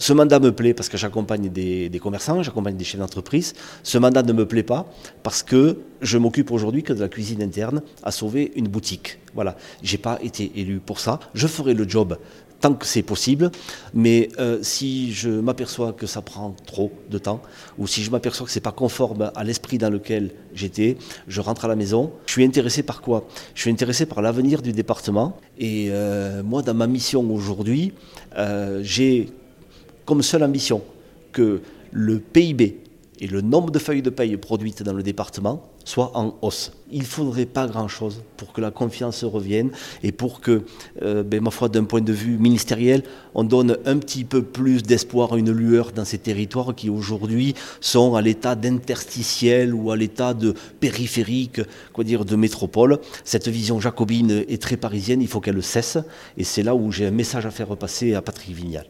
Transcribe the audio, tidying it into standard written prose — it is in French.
Ce mandat me plaît parce que j'accompagne des commerçants, j'accompagne des chefs d'entreprise. Ce mandat ne me plaît pas parce que je m'occupe aujourd'hui que de la cuisine interne à sauver une boutique. Voilà, j'ai pas été élu pour ça. Je ferai le job tant que c'est possible, mais si je m'aperçois que ça prend trop de temps, ou si je m'aperçois que c'est pas conforme à l'esprit dans lequel j'étais, je rentre à la maison. Je suis intéressé par quoi? Je suis intéressé par l'avenir du département, et moi, dans ma mission aujourd'hui, j'ai comme seule ambition que le PIB et le nombre de feuilles de paye produites dans le département soient en hausse. Il ne faudrait pas grand-chose pour que la confiance revienne et pour que, ma foi, d'un point de vue ministériel, on donne un petit peu plus d'espoir, une lueur dans ces territoires qui aujourd'hui sont à l'état d'interstitiel ou à l'état de périphérique, de métropole. Cette vision jacobine est très parisienne, il faut qu'elle cesse, et c'est là où j'ai un message à faire passer à Patrick Vignal.